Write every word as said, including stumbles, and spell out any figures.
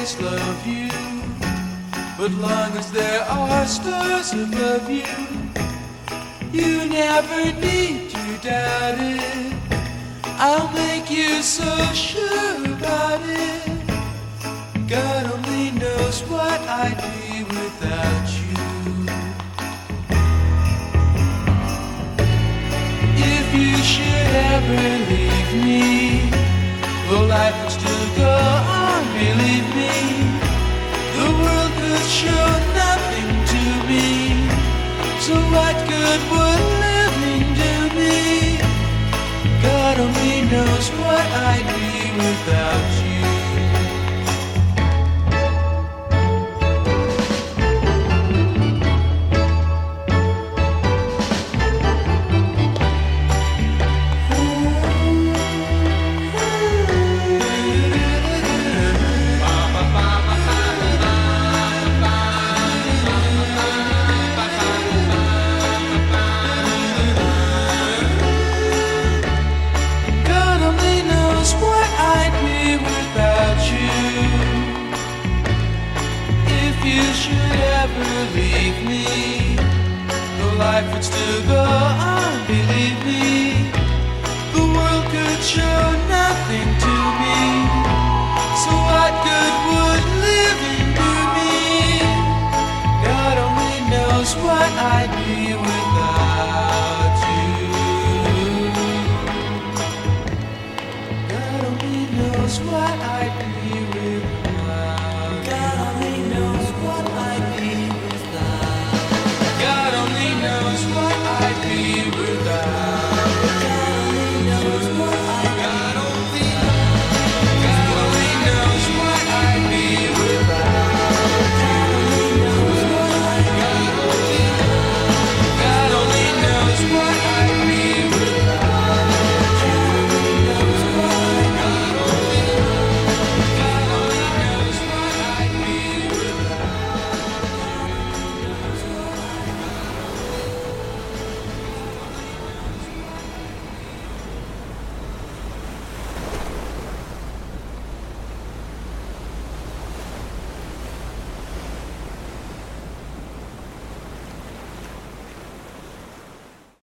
always love you. But long as there are stars above you, you never need to doubt it. I'll make you so sure about it. God only knows what I'd be without you. If you should ever leave me, though life would still go on, believe me, the world could show nothing to me. So what good would living do me? God only knows what I'd be without you. Leave me, though life would still go on, believe me, the world could show nothing to me. So what good would living do me? God only knows what I'd be without you. God only knows what I'd